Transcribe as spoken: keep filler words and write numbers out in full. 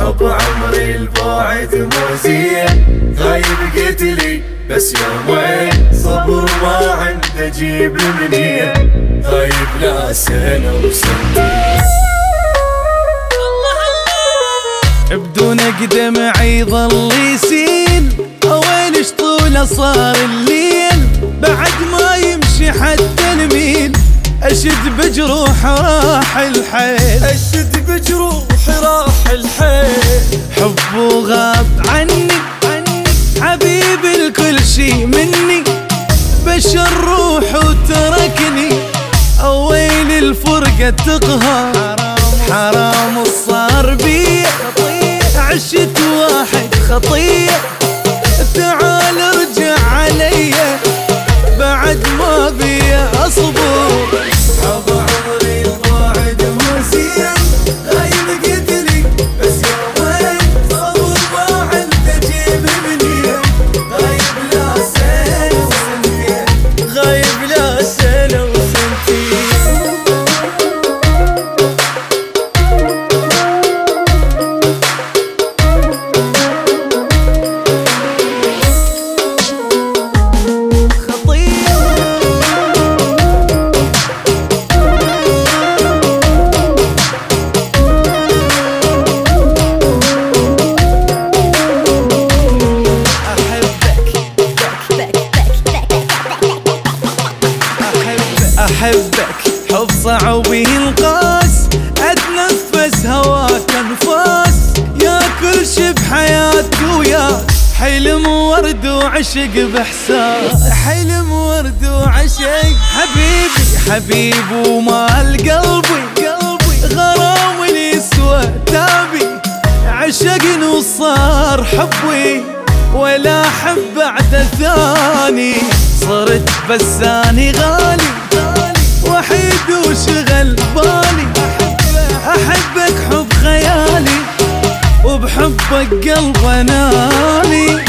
حب عمري البعد مو زين، غايب قلت لي بس يومين، صبر ما عنده جيب منين، غايب لا سنة وسنتين. بدون اقدم يظل يسين، وين طوله صار الليل، بعد ما يمشي حتى الميل، اشد بجروح راح الحيل، اشد بجروح راح الحيل. حبه غاب عني عني حبيب الكل شي مني، بشر روح وتركني، اويل الفرقة تقهر، حرام صار بي عشت واحد خطية، تعال ارجع علي بعد ما بي اصبر. حب عمري البعد مو زين، غايب قلت لي بس يومين، صبر ما عنده جيب منين، غايب لا سنة وسنتين، غايب لا سنة وسنتين. أحبك حب صعب ينقاس، أتنفس هواك أنفاس، يا كل شي بحياتي وياك، حلم ورد وعشق بإحساس، حلم ورد وعشق. حبيبي حبيبي ومال قلبي قلبي، غرام يسوى تابي، عشقني وصار حبي، ولا أحب بعد ثاني، صرت بساني غالي وحيد وشغل بالي، أحبك حب خيالي، وبحبك قلب نالي.